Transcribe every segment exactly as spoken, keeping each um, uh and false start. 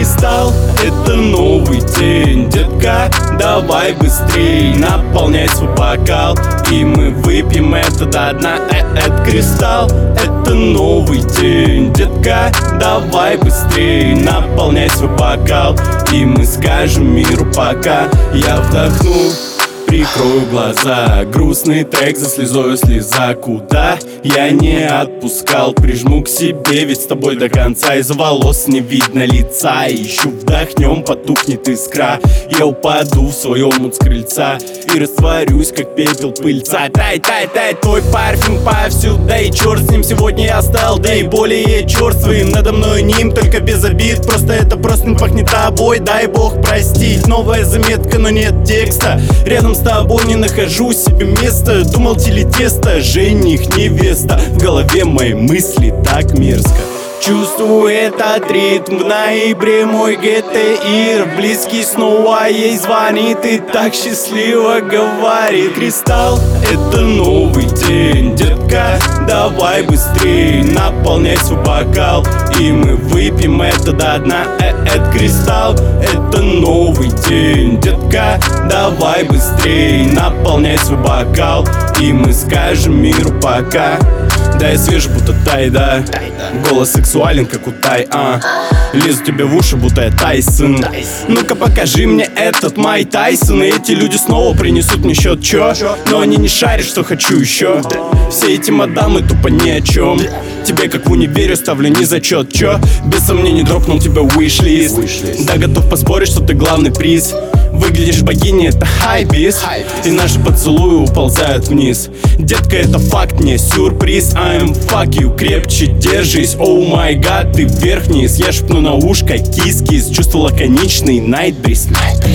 Кристалл, это новый день, детка, давай быстрей, наполняй свой бокал, и мы выпьем это до дна. э, Это кристалл, это новый день, детка, давай быстрей, наполняй свой бокал, и мы скажем миру пока. Я вдохну, прикрою глаза, грустный трек за слезою слеза. Куда я не отпускал, прижму к себе, ведь с тобой до конца. Из-за волос не видно лица, еще вдохнем, потухнет искра. Я упаду в свой омут с крыльца и растворюсь, как пепел пыльца. Тай, тай, тай, твой парфюм повсюду, да и черт с ним, сегодня я стал, да и более черствым. Надо мной ним, только без обид, просто это просто не пахнет тобой, дай бог простить. Новая заметка, но нет текста, рядом с тобой не нахожу себе места. Думал телетесто, жених, невеста, в голове мои мысли так мерзко. Чувствую этот ритм, в ноябре мой ГТИР близкий снова ей звонит и так счастливо говорит. Кристалл, это новый день, детка, давай быстрей, наполняй свой бокал, и мы выпьем это до дна. э, Это кристалл, это новый день, детка, давай быстрей, наполняй свой бокал, и мы скажем миру пока. Да, я свеж, будто тайда, голос сексуален, как у Тай, а лезу тебе в уши, будто я Тайсон. Ну-ка покажи мне этот Май Тайсон, и эти люди снова принесут мне счет, чё? Но они не шарят, что хочу еще. Все эти мадамы тупо ни о чем. Тебе, как в универе, ставлю не зачет, чё? Без сомнений дропнул тебя виш-лист. Да, готов поспорить, что ты главный приз. Выглядишь богиней, это хайбис, и наши поцелуи уползают вниз. Детка, это факт, не сюрприз. I'm fuck you, крепче держись. Оу май гад, ты вверх-вниз. Я шепну на ушко, кис-кис. Чувство лаконичный, найтбриз.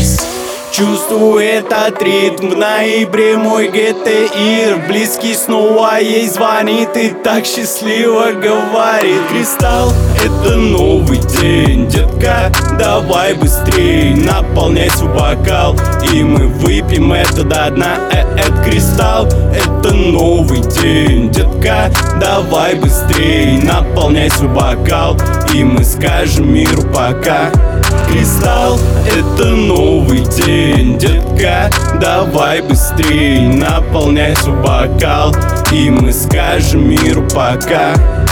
Чувствую этот ритм, в ноябре мой ГТИР близкий снова ей звонит и так счастливо говорит. Кристалл, это новый день, детка, давай быстрей, наполняй свой бокал, и мы выпьем это до дна. э, Это кристалл, это новый день, детка, давай быстрей, наполняй свой бокал, и мы скажем миру пока. Кристалл, это новый день, детка, давай быстрей, наполняй свой бокал, и мы скажем миру пока.